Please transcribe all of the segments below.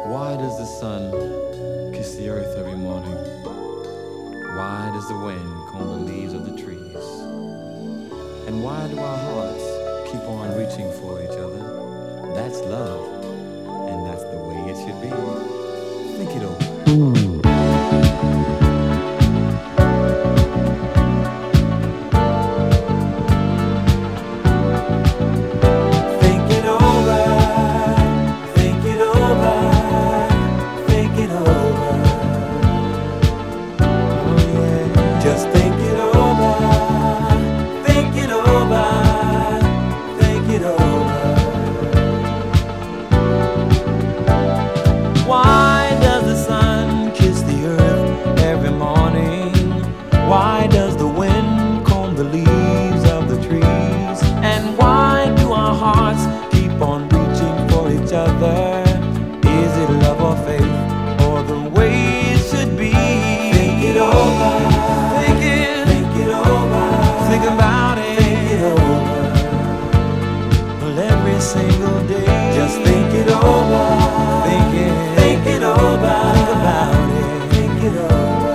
Why does the sun kiss the earth every morning? Why does the wind comb the leaves of the trees? And why do our hearts keep on reaching for each other? That's love, and that's the way it should be. Think it over. Just think it over, think it over, think it over. Why does the sun kiss the earth every morning? Why does the wind comb the leaves of the trees? And why do our hearts keep on reaching for each other? Is it love or faith, or the way it should be? Think it over. Think about it, think it over. Well, every single day, just think it over. Think it over. Think about it, think it over.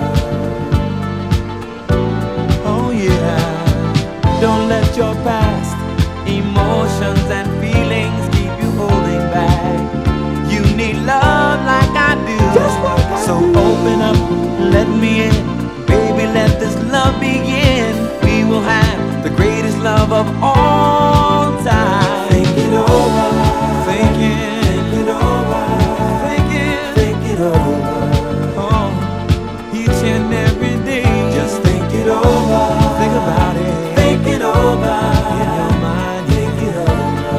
Oh yeah. Don't let your past emotions and feelings keep you holding back. You need love like I do. So open up, let me in, baby. Let this love begin. We will have the greatest love of all time. Think it over, think it over, think it over. Oh, each and every day, just think it over. Think about it, think it over. In your mind, think it over.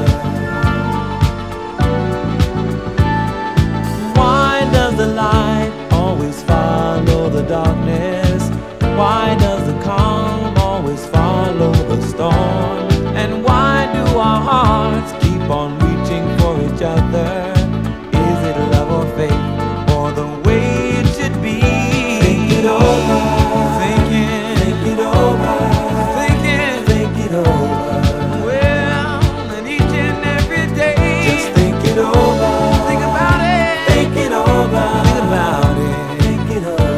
Why does the light always follow the darkness? Why does the calm always follow the storm? And why do our hearts keep on reaching for each other? Is it love or faith, or the way it should be? Think it over, think it over, think it over. Well, and each and every day, just think it over. Think about it, think it over. Think about it, think it over.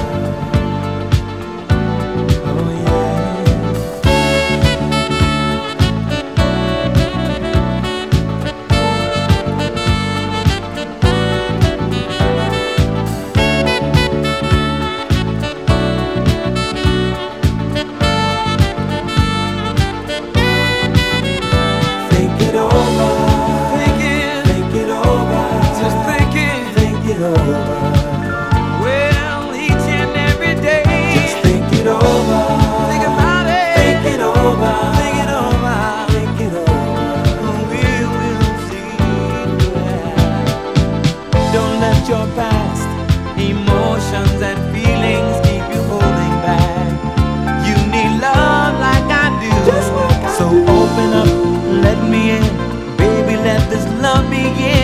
Well, each and every day, just think it over. Think about it. Think it over. Think it over. Think it over. We will see. Don't let your past emotions and feelings keep you holding back. You need love like I do. So open up, let me in, baby. Let this love begin.